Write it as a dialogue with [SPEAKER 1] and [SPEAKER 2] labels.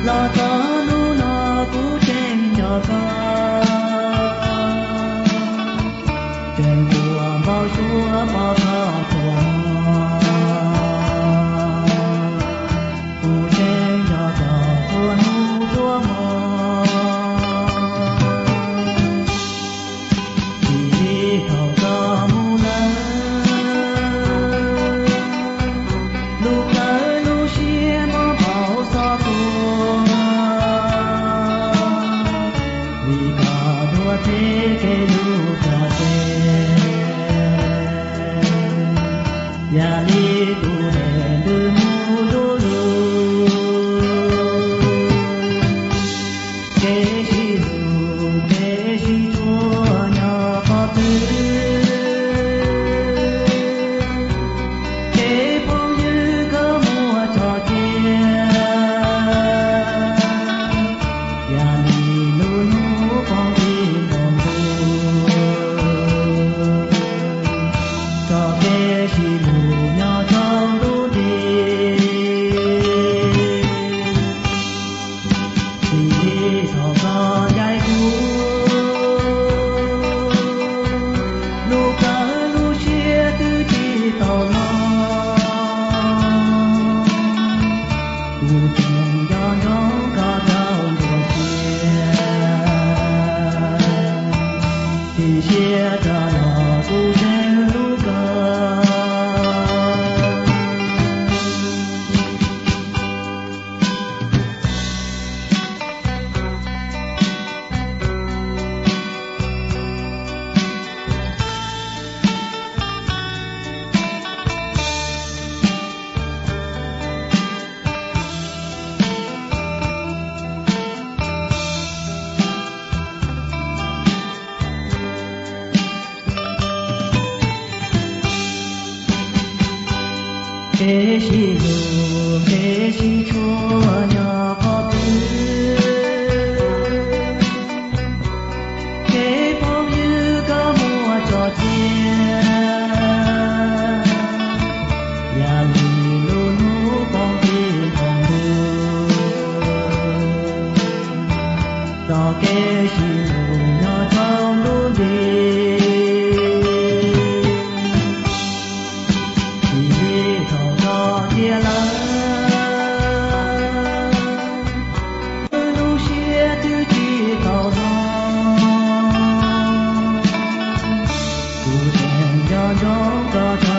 [SPEAKER 1] lo cho nu lo cú trên cho con trên mùa bao chúa bao thọ thuồng cú trên cho con chúa nu chúa mò chỉ thầu cho mu lớn lúc tới lúc xia mò bao sa thuồng vì cả đua thế cái lúc cho ya ni tu ne lu mu lu lu ke shi chua nya pa tu ke phong như cơ mua cho kia ya ni lu nu phong đi đồng tu cho ke shi ke shi chua nya pa tu ke phong như cơ mua cho chia ya li lu nu phong đi phong du cho ke shi nya trong lu đi cho